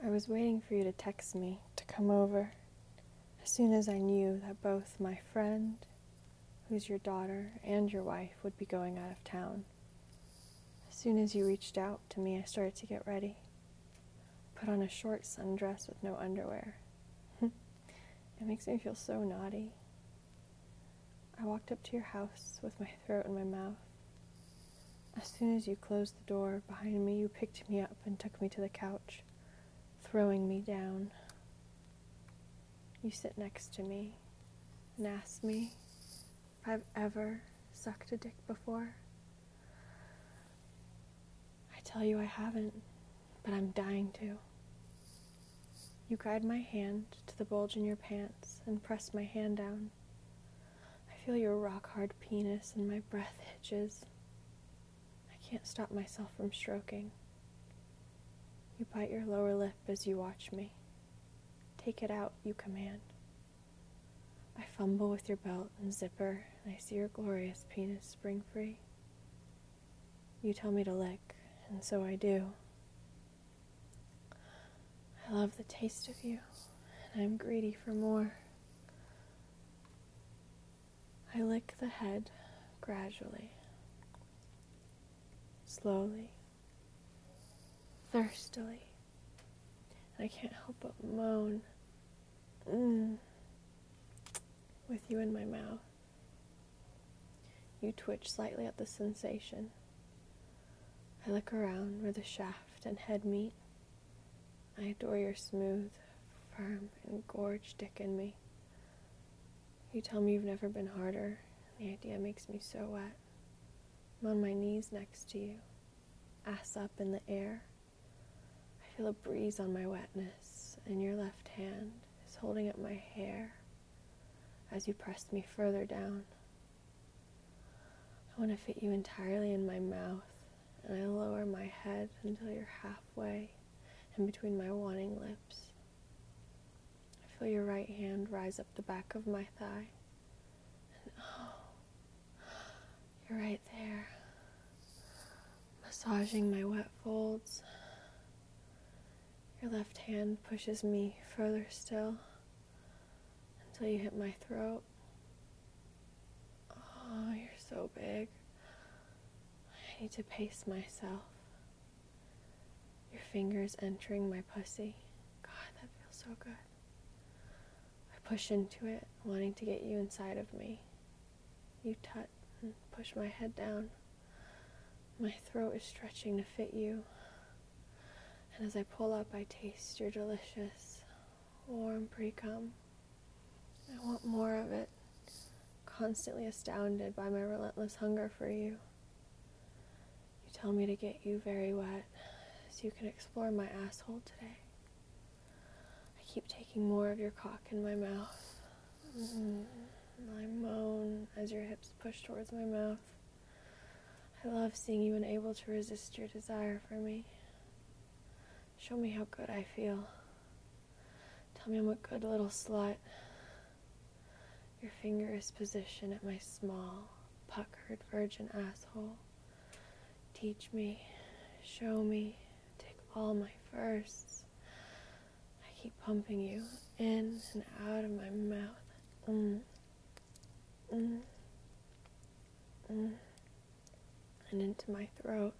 I was waiting for you to text me to come over as soon as I knew that both my friend, who's your daughter, and your wife would be going out of town. As soon as you reached out to me, I started to get ready. Put on a short sundress with no underwear. It makes me feel so naughty. I walked up to your house with my throat in my mouth. As soon as you closed the door behind me, you picked me up and took me to the couch, throwing me down. You sit next to me and ask me if I've ever sucked a dick before. I tell you I haven't, but I'm dying to. You guide my hand to the bulge in your pants and press my hand down. I feel your rock-hard penis and my breath hitches. I can't stop myself from stroking. You bite your lower lip as you watch me. Take it out, you command. I fumble with your belt and zipper, and I see your glorious penis spring free. You tell me to lick, and so I do. I love the taste of you, and I'm greedy for more. I lick the head gradually, slowly, thirstily, and I can't help but moan, with you in my mouth. You twitch slightly at the sensation. I look around where the shaft and head meet. I adore your smooth, firm, and gorge dick in me. You tell me you've never been harder, and the idea makes me so wet. I'm on my knees next to you, ass up in the air. I feel a breeze on my wetness, and your left hand is holding up my hair as you press me further down. I want to fit you entirely in my mouth, and I lower my head until you're halfway in between my wanting lips. I feel your right hand rise up the back of my thigh, and you're right there, massaging my wet folds. Your left hand pushes me further still until you hit my throat. Oh, you're so big. I need to pace myself. Your fingers entering my pussy. God, that feels so good. I push into it, wanting to get you inside of me. You tut and push my head down. My throat is stretching to fit you. And as I pull up, I taste your delicious, warm pre-cum. I want more of it, constantly astounded by my relentless hunger for you. You tell me to get you very wet, so you can explore my asshole today. I keep taking more of your cock in my mouth. I moan as your hips push towards my mouth. I love seeing you unable to resist your desire for me. Show me how good I feel. Tell me I'm a good little slut. Your finger is positioned at my small, puckered virgin asshole. Teach me, show me, take all my firsts. I keep pumping you in and out of my mouth. And into my throat.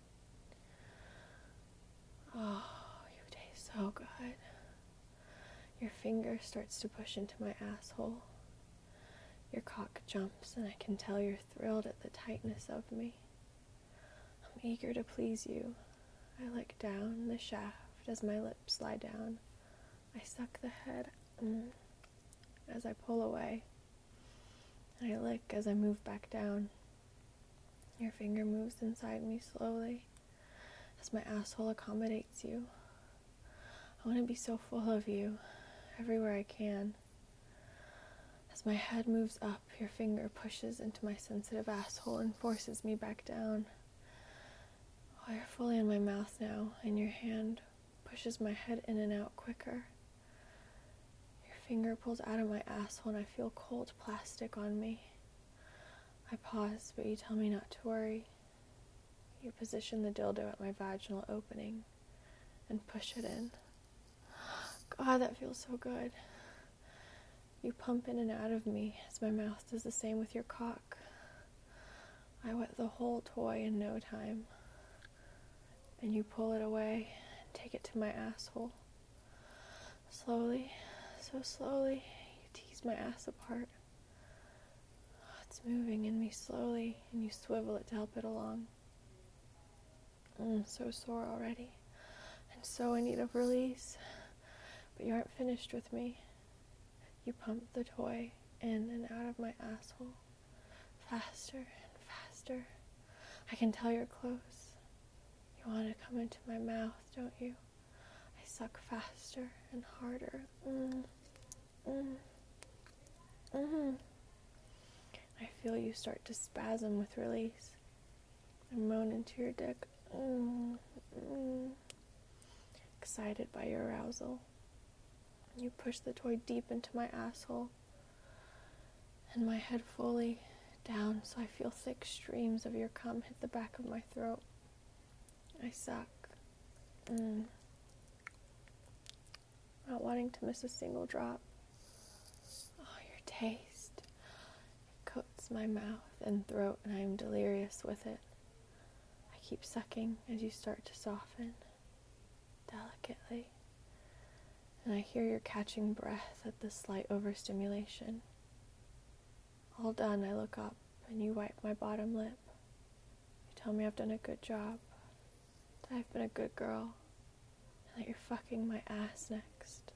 Oh, you taste so good. Your finger starts to push into my asshole. Your cock jumps, and I can tell you're thrilled at the tightness of me. I'm eager to please you. I lick down the shaft as my lips slide down. I suck the head as I pull away. I lick as I move back down. Your finger moves inside me slowly as my asshole accommodates you. I want to be so full of you, everywhere I can. As my head moves up, your finger pushes into my sensitive asshole and forces me back down. Oh, you're fully in my mouth now, and your hand pushes my head in and out quicker. Your finger pulls out of my asshole, and I feel cold plastic on me. I pause, but you tell me not to worry. You position the dildo at my vaginal opening and push it in. God, that feels so good. You pump in and out of me as my mouth does the same with your cock. I wet the whole toy in no time. And you pull it away and take it to my asshole. Slowly, so slowly, you tease my ass apart. It's moving in me slowly, and you swivel it to help it along. So sore already, and so in need of release. But you aren't finished with me. You pump the toy in and out of my asshole, faster and faster. I can tell you're close. You want to come into my mouth, don't you? I suck faster and harder. I feel you start to spasm with release. I moan into your dick. Excited by your arousal. You push the toy deep into my asshole and my head fully down so I feel thick streams of your cum hit the back of my throat. I suck. Not wanting to miss a single drop. Oh, your taste. It coats my mouth and throat and I am delirious with it. I keep sucking as you start to soften, delicately. And I hear your catching breath at the slight overstimulation. All done, I look up and you wipe my bottom lip. You tell me I've done a good job, that I've been a good girl, and that you're fucking my ass next.